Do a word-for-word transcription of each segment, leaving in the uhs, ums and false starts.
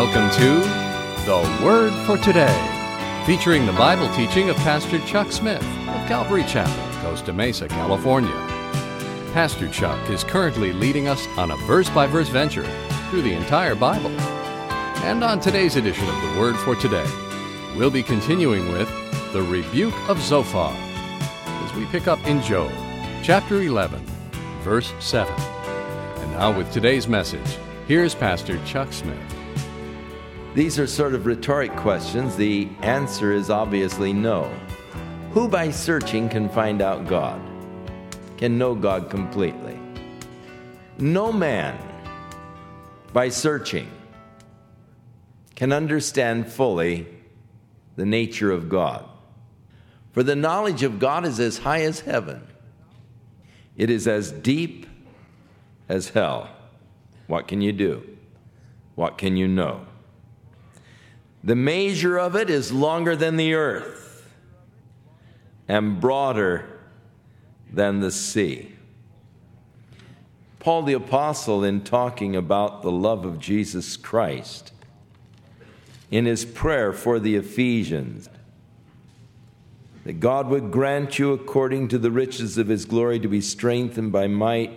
Welcome to The Word for Today, featuring the Bible teaching of Pastor Chuck Smith of Calvary Chapel, Costa Mesa, California. Pastor Chuck is currently leading us on a verse-by-verse venture through the entire Bible. And on today's edition of The Word for Today, we'll be continuing with the rebuke of Zophar as we pick up in Job, chapter eleven, verse seven. And now with today's message, here's Pastor Chuck Smith. These are sort of rhetoric questions. The answer is obviously no. Who by searching can find out God, can know God completely? No man by searching can understand fully the nature of God. For the knowledge of God is as high as heaven. It is as deep as hell. What can you do? What can you know? The measure of it is longer than the earth and broader than the sea. Paul the Apostle, in talking about the love of Jesus Christ, in his prayer for the Ephesians, that God would grant you according to the riches of his glory to be strengthened by might,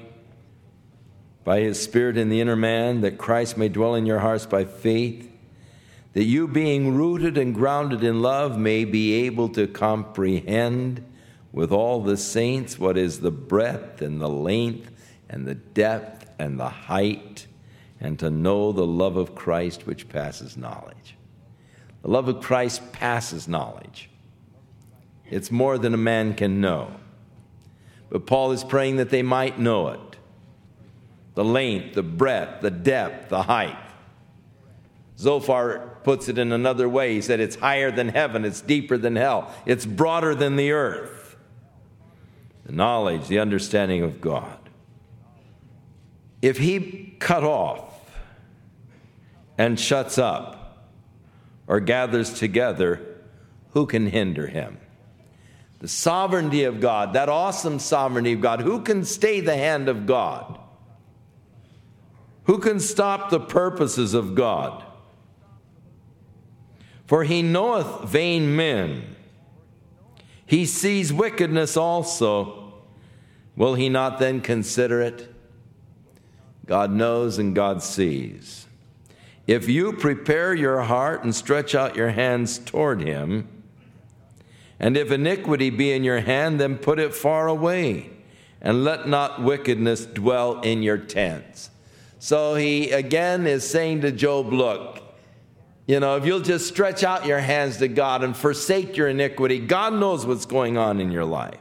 by his Spirit in the inner man, that Christ may dwell in your hearts by faith, that you being rooted and grounded in love may be able to comprehend with all the saints what is the breadth and the length and the depth and the height, and to know the love of Christ which passes knowledge. The love of Christ passes knowledge. It's more than a man can know. But Paul is praying that they might know it. The length, the breadth, the depth, the height. Zophar puts it in another way. He said it's higher than heaven, it's deeper than hell, it's broader than the earth. The knowledge, the understanding of God. If he cut off and shuts up or gathers together, who can hinder him? The sovereignty of God, that awesome sovereignty of God, who can stay the hand of God? Who can stop the purposes of God? For he knoweth vain men. He sees wickedness also. Will he not then consider it? God knows and God sees. If you prepare your heart and stretch out your hands toward him, and if iniquity be in your hand, then put it far away, and let not wickedness dwell in your tents. So he again is saying to Job, look, you know, if you'll just stretch out your hands to God and forsake your iniquity, God knows what's going on in your life.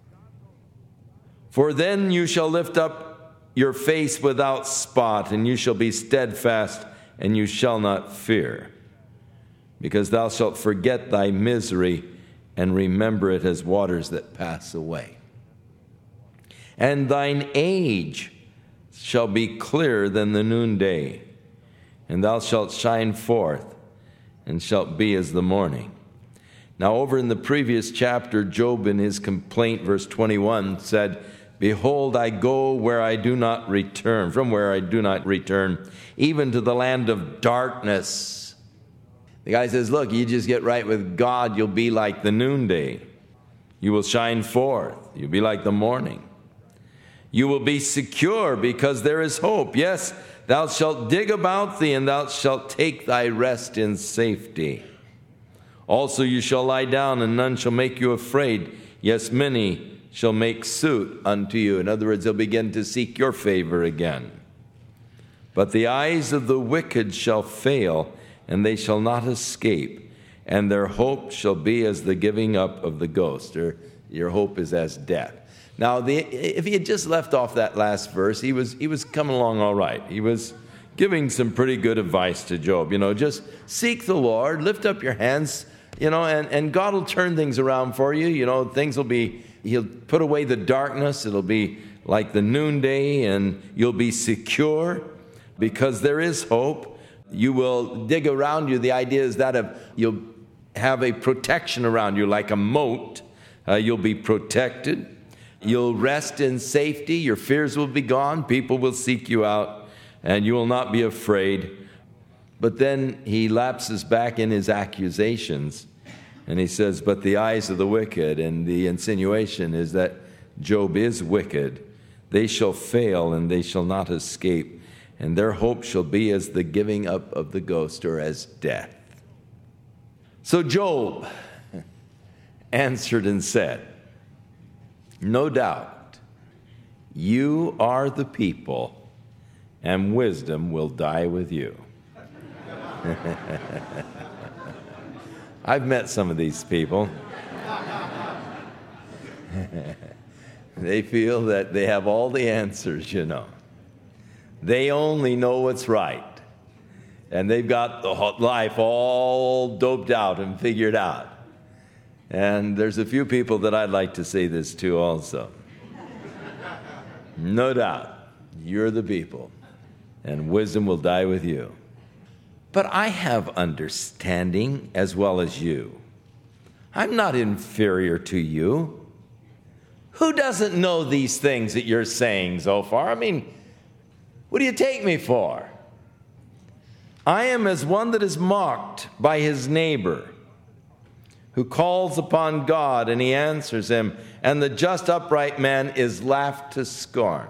For then you shall lift up your face without spot, and you shall be steadfast, and you shall not fear, because thou shalt forget thy misery and remember it as waters that pass away. And thine age shall be clearer than the noonday, and thou shalt shine forth, and shalt be as the morning. Now over in the previous chapter, Job in his complaint, verse twenty-one, said, Behold, I go where I do not return, from where I do not return, even to the land of darkness. The guy says, look, you just get right with God, you'll be like the noonday. You will shine forth. You'll be like the morning. You will be secure because there is hope. Yes, thou shalt dig about thee, and thou shalt take thy rest in safety. Also you shall lie down, and none shall make you afraid. Yes, many shall make suit unto you. In other words, they'll begin to seek your favor again. But the eyes of the wicked shall fail, and they shall not escape, and their hope shall be as the giving up of the ghost, or your hope is as death. Now, the, if he had just left off that last verse, he was he was coming along all right. He was giving some pretty good advice to Job. You know, just seek the Lord, lift up your hands, you know, and, and God will turn things around for you. You know, things will be, he'll put away the darkness. It'll be like the noonday, and you'll be secure because there is hope. You will dig around you. The idea is that of you'll have a protection around you like a moat. Uh, you'll be protected. You'll rest in safety. Your fears will be gone. People will seek you out, and you will not be afraid. But then he lapses back in his accusations, and he says, but the eyes of the wicked, and the insinuation is that Job is wicked. They shall fail, and they shall not escape, and their hope shall be as the giving up of the ghost, or as death. So Job answered and said, no doubt, you are the people, and wisdom will die with you. I've met some of these people. They feel that they have all the answers, you know. They only know what's right. And they've got the life all doped out and figured out. And there's a few people that I'd like to say this to also. No doubt, you're the people, and wisdom will die with you. But I have understanding as well as you. I'm not inferior to you. Who doesn't know these things that you're saying so far? I mean, what do you take me for? I am as one that is mocked by his neighbor, who calls upon God and he answers him, and the just upright man is laughed to scorn.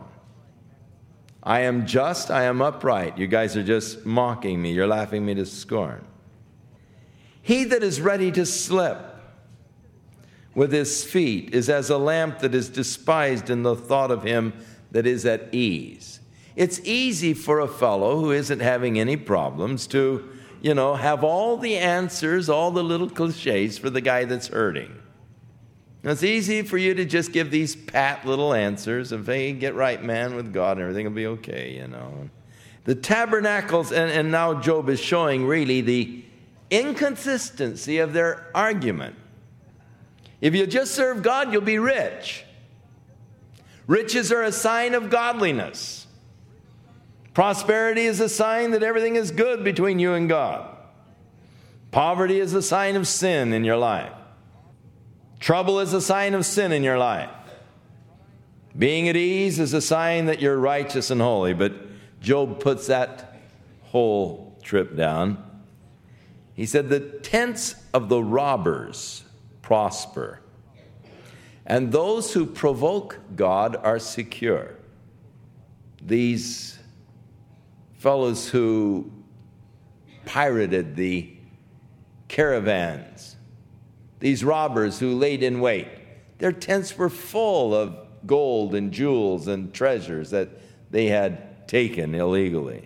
I am just, I am upright. You guys are just mocking me. You're laughing me to scorn. He that is ready to slip with his feet is as a lamp that is despised in the thought of him that is at ease. It's easy for a fellow who isn't having any problems to, you know, have all the answers, all the little cliches for the guy that's hurting. It's easy for you to just give these pat little answers of, hey, get right, man, with God, and everything will be okay, you know. The tabernacles, and, and now Job is showing really the inconsistency of their argument. If you just serve God, you'll be rich. Riches are a sign of godliness. Prosperity is a sign that everything is good between you and God. Poverty is a sign of sin in your life. Trouble is a sign of sin in your life. Being at ease is a sign that you're righteous and holy. But Job puts that whole trip down. He said, the tents of the robbers prosper, and those who provoke God are secure. These fellows who pirated the caravans, these robbers who laid in wait, their tents were full of gold and jewels and treasures that they had taken illegally.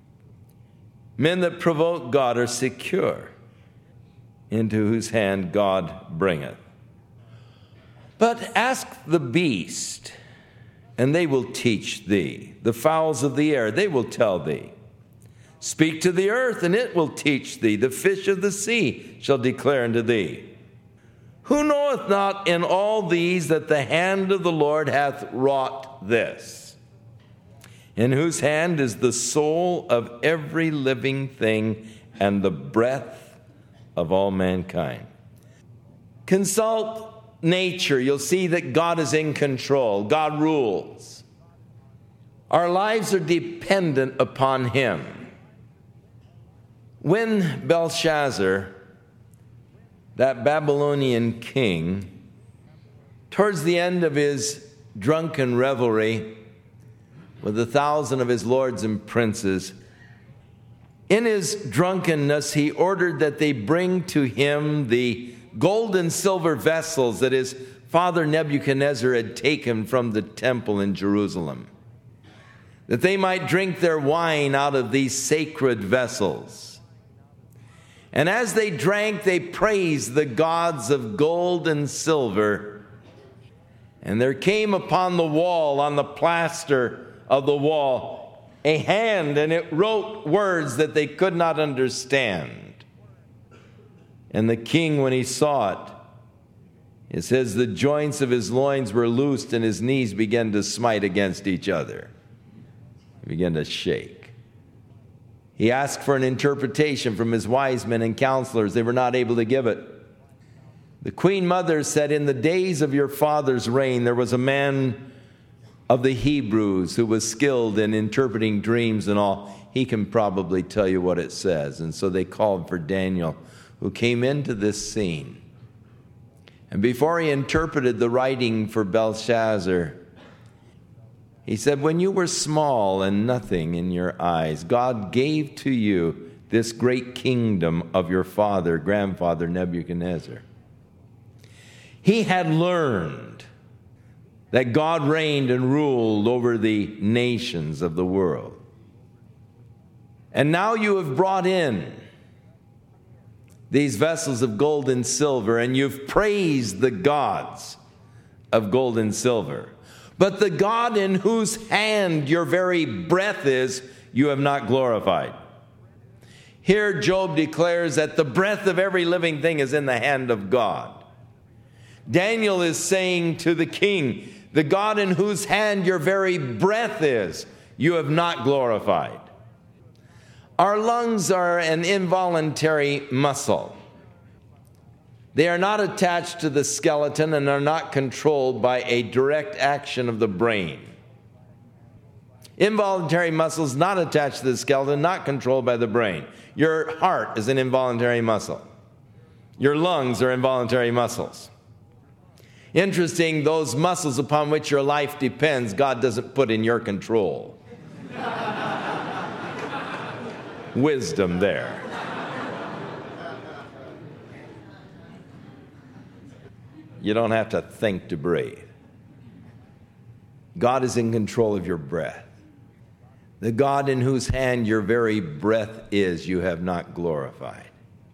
Men that provoke God are secure, into whose hand God bringeth. But ask the beast, and they will teach thee. The fowls of the air, they will tell thee. Speak to the earth, and it will teach thee. The fish of the sea shall declare unto thee. Who knoweth not in all these that the hand of the Lord hath wrought this? In whose hand is the soul of every living thing, and the breath of all mankind. Consult nature. You'll see that God is in control. God rules. Our lives are dependent upon him. When Belshazzar, that Babylonian king, towards the end of his drunken revelry with a thousand of his lords and princes, in his drunkenness, he ordered that they bring to him the gold and silver vessels that his father Nebuchadnezzar had taken from the temple in Jerusalem, that they might drink their wine out of these sacred vessels. And as they drank, they praised the gods of gold and silver. And there came upon the wall, on the plaster of the wall, a hand, and it wrote words that they could not understand. And the king, when he saw it, it says the joints of his loins were loosed and his knees began to smite against each other. He began to shake. He asked for an interpretation from his wise men and counselors. They were not able to give it. The queen mother said, in the days of your father's reign, there was a man of the Hebrews who was skilled in interpreting dreams and all, he can probably tell you what it says. And so they called for Daniel, who came into this scene. And before he interpreted the writing for Belshazzar, he said, when you were small and nothing in your eyes, God gave to you this great kingdom of your father, grandfather Nebuchadnezzar. He had learned that God reigned and ruled over the nations of the world. And now you have brought in these vessels of gold and silver, and you've praised the gods of gold and silver. But the God in whose hand your very breath is, you have not glorified. Here Job declares that the breath of every living thing is in the hand of God. Daniel is saying to the king, the God in whose hand your very breath is, you have not glorified. Our lungs are an involuntary muscle. They are not attached to the skeleton and are not controlled by a direct action of the brain. Involuntary muscles not attached to the skeleton, not controlled by the brain. Your heart is an involuntary muscle. Your lungs are involuntary muscles. Interesting, those muscles upon which your life depends, God doesn't put in your control. Wisdom there. You don't have to think to breathe. God is in control of your breath. The God in whose hand your very breath is, you have not glorified.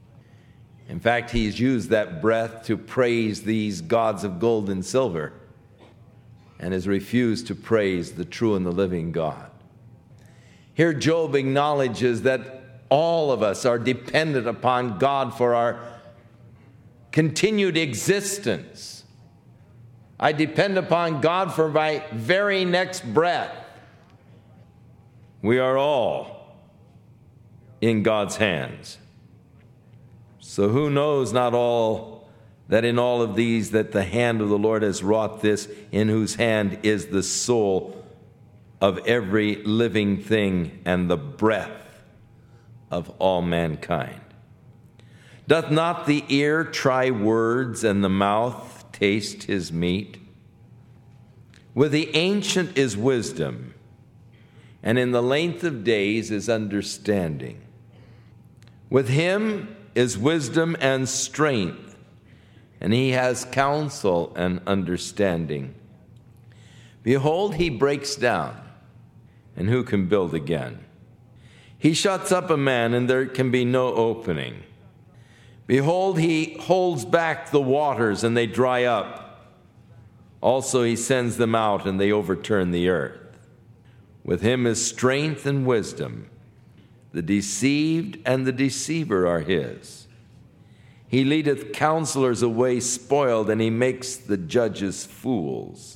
In fact, he's used that breath to praise these gods of gold and silver and has refused to praise the true and the living God. Here Job acknowledges that all of us are dependent upon God for our continued existence. I depend upon God for my very next breath. We are all in God's hands. So who knows not all that in all of these that the hand of the Lord has wrought this, in whose hand is the soul of every living thing and the breath of all mankind. Doth not the ear try words and the mouth taste his meat? With the ancient is wisdom, and in the length of days is understanding. With him is wisdom and strength, and he has counsel and understanding. Behold, he breaks down, and who can build again? He shuts up a man, and there can be no opening. Behold, he holds back the waters, and they dry up. Also he sends them out, and they overturn the earth. With him is strength and wisdom. The deceived and the deceiver are his. He leadeth counselors away spoiled, and he makes the judges fools.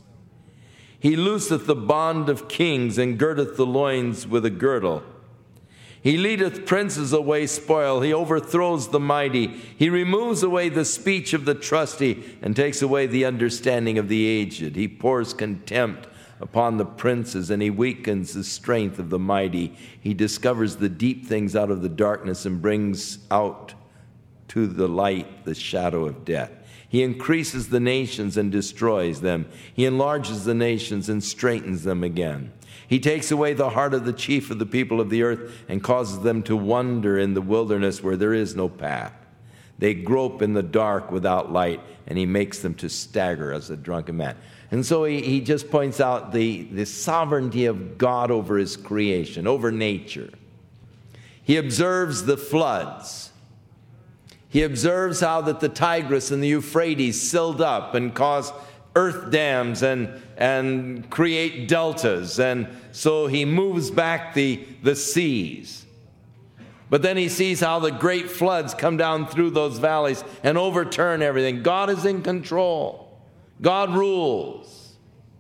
He looseth the bond of kings, and girdeth the loins with a girdle. He leadeth princes away spoiled. He overthrows the mighty. He removes away the speech of the trusty, and takes away the understanding of the aged. He pours contempt upon the princes, and he weakens the strength of the mighty. He discovers the deep things out of the darkness, and brings out to the light the shadow of death. He increases the nations and destroys them. He enlarges the nations and straightens them again. He takes away the heart of the chief of the people of the earth, and causes them to wander in the wilderness where there is no path. They grope in the dark without light, and he makes them to stagger as a drunken man. And so he, he just points out the, the sovereignty of God over his creation, over nature. He observes the floods. He observes how that the Tigris and the Euphrates silled up and cause earth dams and, and create deltas. And so he moves back the, the seas. But then he sees how the great floods come down through those valleys and overturn everything. God is in control. God rules.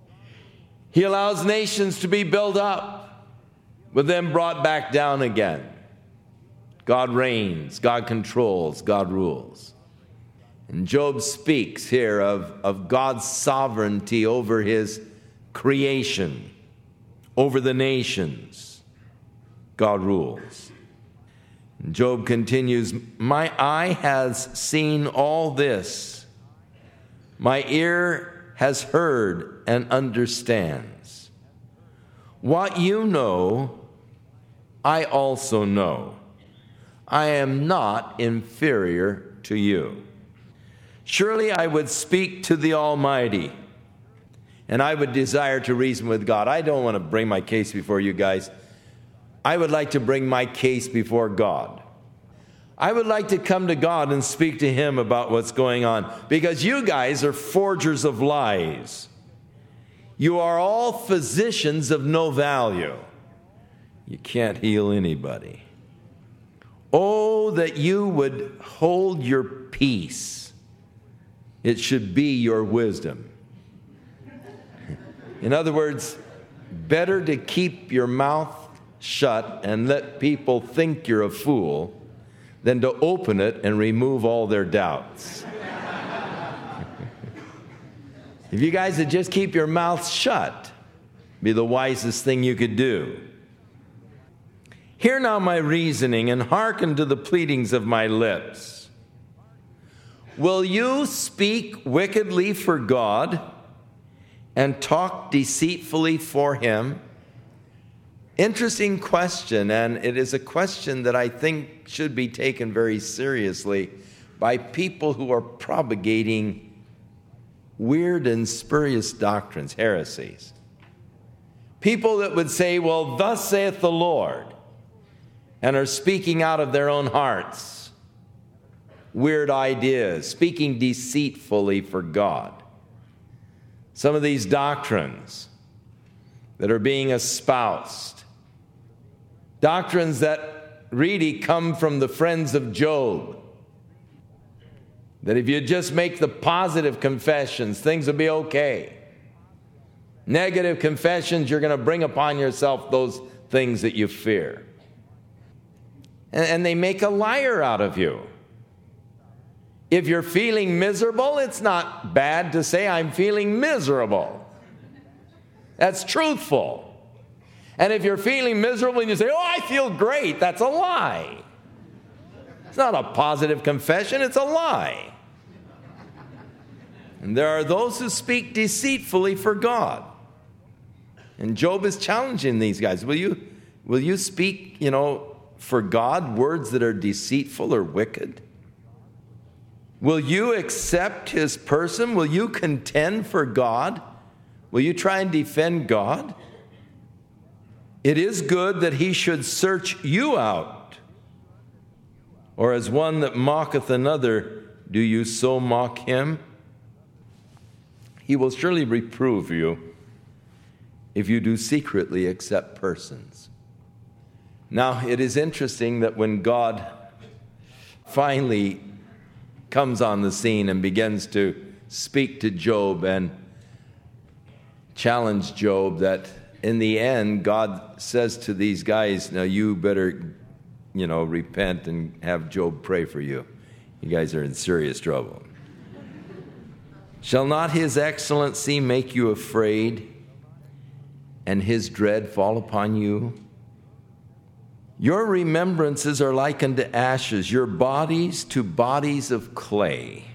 He allows nations to be built up, but then brought back down again. God reigns, God controls, God rules. And Job speaks here of, of God's sovereignty over his creation, over the nations. God rules. Job continues, my eye has seen all this. My ear has heard and understands. What you know, I also know. I am not inferior to you. Surely I would speak to the Almighty, and I would desire to reason with God. I don't want to bring my case before you guys. I would like to bring my case before God. I would like to come to God and speak to Him about what's going on, because you guys are forgers of lies. You are all physicians of no value. You can't heal anybody. Oh, that you would hold your peace. It should be your wisdom. In other words, better to keep your mouth shut and let people think you're a fool than to open it and remove all their doubts. If you guys would just keep your mouths shut, be the wisest thing you could do. Hear now my reasoning and hearken to the pleadings of my lips. Will you speak wickedly for God and talk deceitfully for Him? Interesting question, and it is a question that I think should be taken very seriously by people who are propagating weird and spurious doctrines, heresies. People that would say, well, thus saith the Lord, and are speaking out of their own hearts. Weird ideas, speaking deceitfully for God. Some of these doctrines that are being espoused, doctrines that really come from the friends of Job, that if you just make the positive confessions, things will be okay. Negative confessions, you're going to bring upon yourself those things that you fear. And, and they make a liar out of you. If you're feeling miserable, it's not bad to say, I'm feeling miserable. That's truthful. And if you're feeling miserable and you say, oh, I feel great, that's a lie. It's not a positive confession, it's a lie. And there are those who speak deceitfully for God. And Job is challenging these guys. Will you, will you speak, you know, for God words that are deceitful or wicked? Will you accept His person? Will you contend for God? Will you try and defend God? It is good that He should search you out. Or as one that mocketh another, do you so mock him? He will surely reprove you if you do secretly accept persons. Now, it is interesting that when God finally comes on the scene and begins to speak to Job and challenge Job, that in the end, God says to these guys, now you better, you know, repent and have Job pray for you. You guys are in serious trouble. Shall not His excellency make you afraid, and His dread fall upon you? Your remembrances are like unto ashes, your bodies to bodies of clay.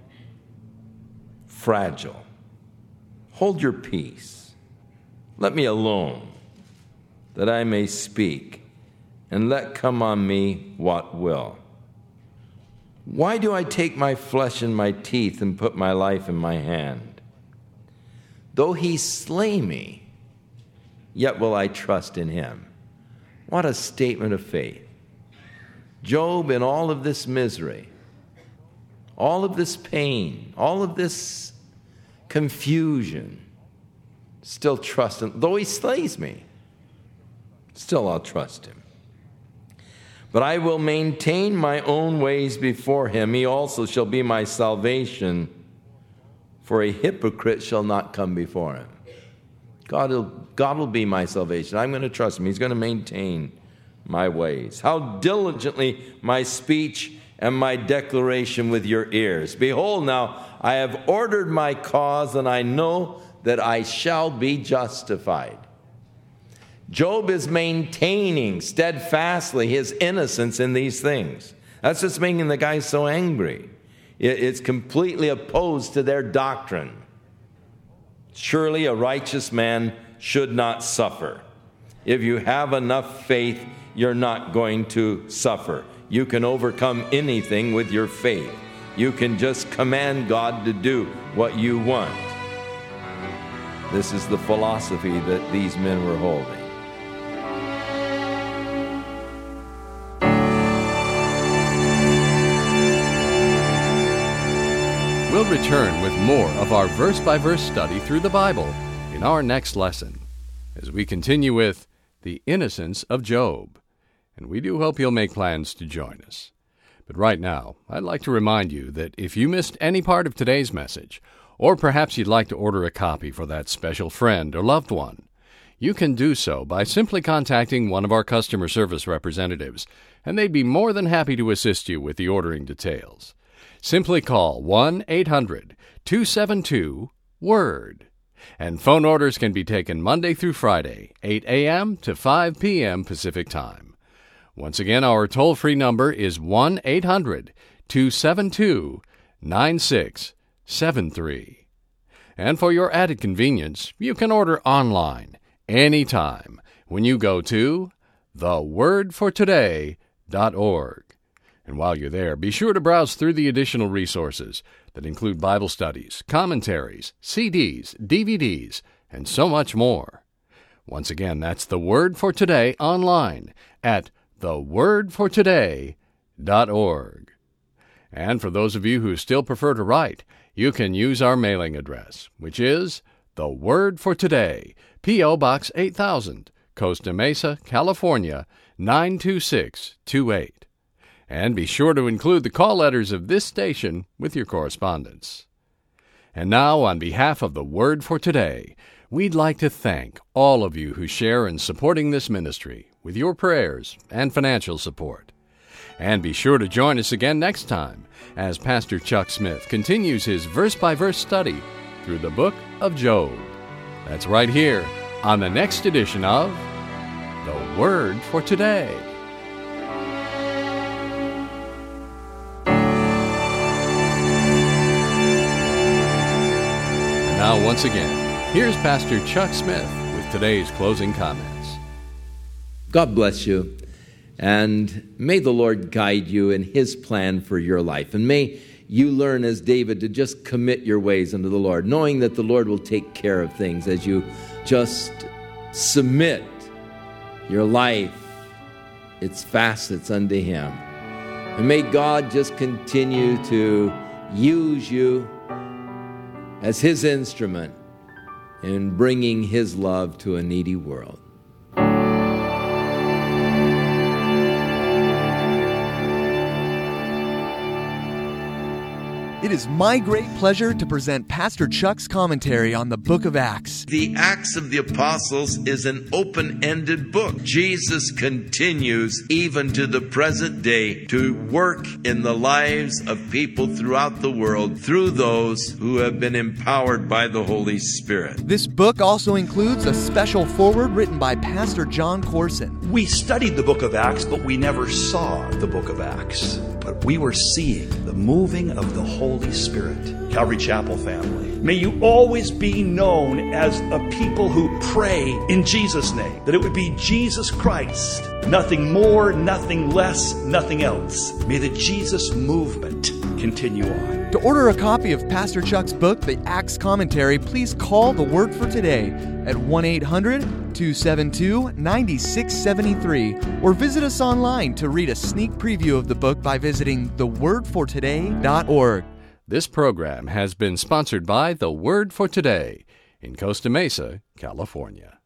Fragile. Hold your peace. Let me alone, that I may speak, and let come on me what will. Why do I take my flesh in my teeth and put my life in my hand? Though He slay me, yet will I trust in Him. What a statement of faith. Job, in all of this misery, all of this pain, all of this confusion, still trust Him. Though He slays me, still I'll trust Him. But I will maintain my own ways before Him. He also shall be my salvation, for a hypocrite shall not come before Him. God will, God will be my salvation. I'm going to trust Him. He's going to maintain my ways. How diligently my speech and my declaration with your ears. Behold, now I have ordered my cause, and I know that I shall be justified. Job is maintaining steadfastly his innocence in these things. That's what's making the guy so angry. It's completely opposed to their doctrine. Surely a righteous man should not suffer. If you have enough faith, you're not going to suffer. You can overcome anything with your faith. You can just command God to do what you want. This is the philosophy that these men were holding. We'll return with more of our verse-by-verse study through the Bible in our next lesson, as we continue with the innocence of Job. And we do hope you'll make plans to join us. But right now, I'd like to remind you that if you missed any part of today's message, or perhaps you'd like to order a copy for that special friend or loved one, you can do so by simply contacting one of our customer service representatives, and they'd be more than happy to assist you with the ordering details. Simply call one eight hundred two seven two WORD. And phone orders can be taken Monday through Friday, eight a.m. to five p.m. Pacific Time. Once again, our toll-free number is one eight hundred two seven two nine six seven three. And for your added convenience, you can order online anytime when you go to the word for today dot org. And while you're there, be sure to browse through the additional resources that include Bible studies, commentaries, C Ds, D V Ds, and so much more. Once again, that's The Word for Today online at the word for today dot org. And for those of you who still prefer to write, you can use our mailing address, which is The Word for Today, P O. Box eight thousand, Costa Mesa, California, nine two six two eight. And be sure to include the call letters of this station with your correspondence. And now, on behalf of The Word for Today, we'd like to thank all of you who share in supporting this ministry with your prayers and financial support. And be sure to join us again next time as Pastor Chuck Smith continues his verse-by-verse study through the book of Job. That's right here on the next edition of The Word for Today. Now, once again, here's Pastor Chuck Smith with today's closing comments. God bless you, and may the Lord guide you in His plan for your life. And may you learn, as David, to just commit your ways unto the Lord, knowing that the Lord will take care of things as you just submit your life, its facets, unto Him. And may God just continue to use you as His instrument in bringing His love to a needy world. It is my great pleasure to present Pastor Chuck's commentary on the book of Acts. The Acts of the Apostles is an open-ended book. Jesus continues even to the present day to work in the lives of people throughout the world through those who have been empowered by the Holy Spirit. This book also includes a special foreword written by Pastor John Corson. We studied the book of Acts, but we never saw the book of Acts. But we were seeing the moving of the Holy Spirit. Calvary Chapel family, may you always be known as a people who pray in Jesus' name. That it would be Jesus Christ, nothing more, nothing less, nothing else. May the Jesus movement continue on. To order a copy of Pastor Chuck's book, The Acts Commentary, please call The Word for Today at one eight hundred two seven two nine six seven three or visit us online to read a sneak preview of the book by visiting the word for today dot org. This program has been sponsored by The Word for Today in Costa Mesa, California.